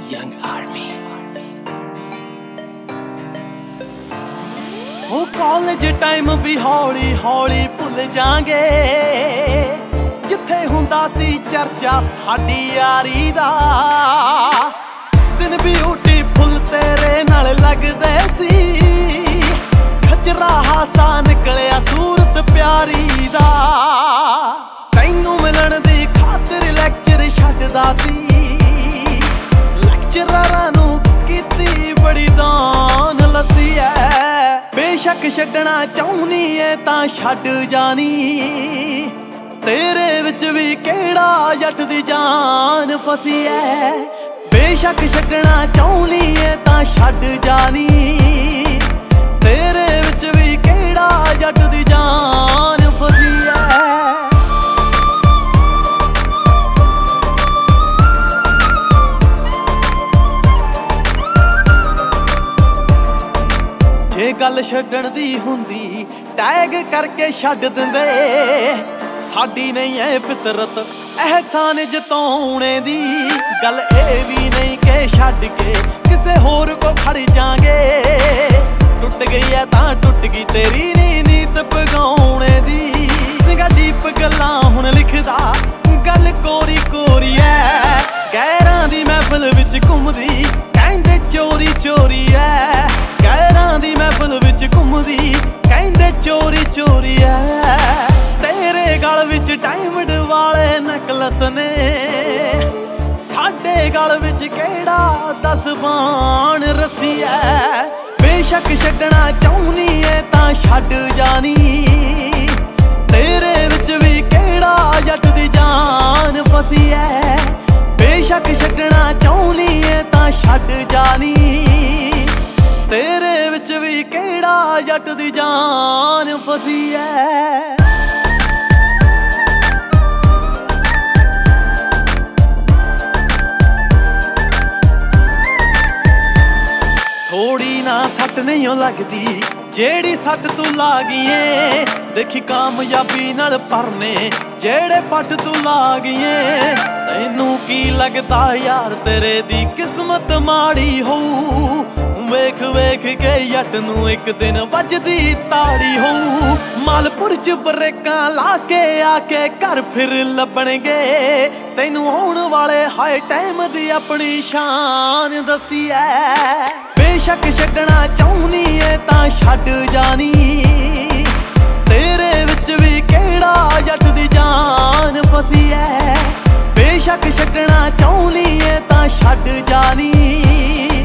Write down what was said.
Young Army। ਉਹ college time ਵੀ ਹੌਲੀ ਹੌਲੀ ਭੁੱਲ ਜਾਾਂਗੇ, ਜਿੱਥੇ ਹੁੰਦਾ ਸੀ ਚਰਚਾ ਸਾਡੀ ਯਾਰੀ ਦਾ। ਦਿਨ ਬਿਊਟੀਫੁੱਲ ਤੇਰੇ ਨਾਲ ਲੱਗਦੇ ਸੀ, ਖਚਰਾ ਹਾਸਾ ਨਿਕਲਿਆ ਸੂਰਤ ਪਿਆਰੀ ਦਾ। ਤੈਨੂੰ ਮਿਲਣ ਦੀ ਖਾਤਰ ਲੈਕਚਰ ਛੱਡਦਾ ਸੀ, ਲੈਕਚਰਾਰਾਂ ਨੂੰ ਕੀਤੀ ਬੜੀ ਦਾਨ ਲੱਸੀ ਐ। ਬੇਸ਼ੱਕ ਛੱਡਣਾ ਚਾਹੁੰਨੀ ਏ ਤਾਂ ਛੱਡ ਜਾਣੀ, ਤੇਰੇ ਵਿੱਚ ਵੀ ਕਿਹੜਾ ਜੱਟ ਦੀ ਜਾਨ ਫਸੀ ਐ। ਬੇਸ਼ੱਕ ਛੱਡਣਾ ਚਾਹੁੰਨੀ ਏ ਤਾਂ ਛੱਡ ਜਾਣੀ, ਤੇਰੇ ਵਿੱਚ ਵੀ ਕਿਹੜਾ ਜੱਟ ਦੀ ਜਾਨ ਫਸੀ ਐ। ਜੇ ਗੱਲ ਛੱਡਣ ਦੀ ਹੁੰਦੀ ਟੈਗ ਕਰਕੇ ਛੱਡ ਦਿੰਦੇ, ਸਾਡੀ ਨਹੀਂ ਐ ਫਿਤਰਤ ਅਹਿਸਾਨ ਜਤਾਉਣੇ ਦੀ। ਗੱਲ ਇਹ ਵੀ ਨਹੀਂ ਕਿ ਛੱਡ ਕੇ ਕਿਸੇ ਹੋਰ ਕੋ ਖੜ ਜਾਾਂਗੇ, ਟੁੱਟ ਗਈ ਐ ਤਾਂ ਟੁੱਟ ਗਈ ਤੇਰੀ ਨੀਂਦ ਪਗਾਉਣੇ ਦੀ। ਸਿੰਘਾ ਡੀਪ ਗੱਲਾਂ ਹੁਣ ਲਿਖਦਾ, ਗੱਲ ਕੋਰੀ ਕੋਰੀ ਐ। ਗੈਰਾਂ ਦੀ ਮਹਿਫਲ ਵਿੱਚ ਘੁੰਮਦੀ, ਕਹਿੰਦੇ ਚੋਰੀ ਚੋਰੀ ਐ। ਗੈਰਾਂ ਦੀ ਮਹਿਫਲ ਵਿੱਚ ਘੁੰਮਦੀ, ਕਹਿੰਦੇ ਚੋਰੀ ਚੋਰੀ ਐ। ਤੇਰੇ ਗਲ ਵਿੱਚ ਡਾਇਮੰਡ ਵਾਲੇ ਨੈਕਲਸ ਨੇ, ਸਾਡੇ ਗਲ ਵਿੱਚ ਕਿਹੜਾ 10 ਬਾਣ ਰੱਸੀ ਐ। ਬੇਸ਼ੱਕ ਛੱਡਣਾ ਚਾਹੁੰਨੀ ਏ ਤਾਂ ਛੱਡ ਜਾਣੀ, ਤੇਰੇ ਵਿੱਚ ਵੀ ਕਿਹੜਾ ਜੱਟ ਦੀ ਜਾਨ ਫਸੀ ਐ। ਬੇਸ਼ੱਕ ਛੱਡਣਾ ਚਾਹੁੰਨੀ ਏ ਤਾਂ ਛੱਡ ਜਾਣੀ, ਤੇਰੇ ਵਿੱਚ ਵੀ ਕਿਹੜਾ ਜੱਟ ਦੀ ਜਾਨ ਫਸੀ ਐ। ਥੋੜੀ ਨਾ ਸੱਟ ਨਹੀਂ ਲੱਗਦੀ ਜਿਹੜੀ ਸੱਟ ਤੂੰ ਲਾ ਗਈਏ, ਦੇਖੀ ਕਾਮਯਾਬੀ ਨਾਲ ਭਰਨੇ ਜਿਹੜੇ ਪੱਟ ਤੂੰ ਲਾ ਗਈਏ। ਤੈਨੂੰ ਕੀ ਲੱਗਦਾ ਯਾਰ ਤੇਰੇ ਦੀ ਕਿਸਮਤ ਮਾੜੀ ਹੋਊ, ਵੇਖ ਵੇਖ ਕੇ ਜੱਟ ਨੂੰ ਇੱਕ ਦਿਨ ਵੱਜਦੀ ਤਾੜੀ ਹੋਊ। ਮਾਲਪੁਰ ਚ ਬਰੇਕਾਂ ਲਾ ਕੇ ਆ ਕੇ ਘਰ ਫਿਰ ਲੱਭਣਗੇ, ਤੈਨੂੰ ਆਉਣ ਵਾਲੇ ਹਾਏ ਟਾਈਮ ਦੀ ਆਪਣੀ ਸ਼ਾਨ ਦੱਸੀ ਐ। ਬੇਸ਼ੱਕ ਛੱਡਣਾ ਚਾਹੁੰਨੀ ਏ ਤਾਂ ਛੱਡ ਜਾਣੀ, ਤੇਰੇ ਵਿੱਚ ਵੀ ਕਿਹੜਾ ਜੱਟ ਦੀ ਜਾਨ ਫਸੀ ਐ। ਬੇਸ਼ੱਕ ਛੱਡਣਾ ਚਾਹੁੰਨੀ ਏ ਤਾਂ ਛੱਡ ਜਾਣੀ,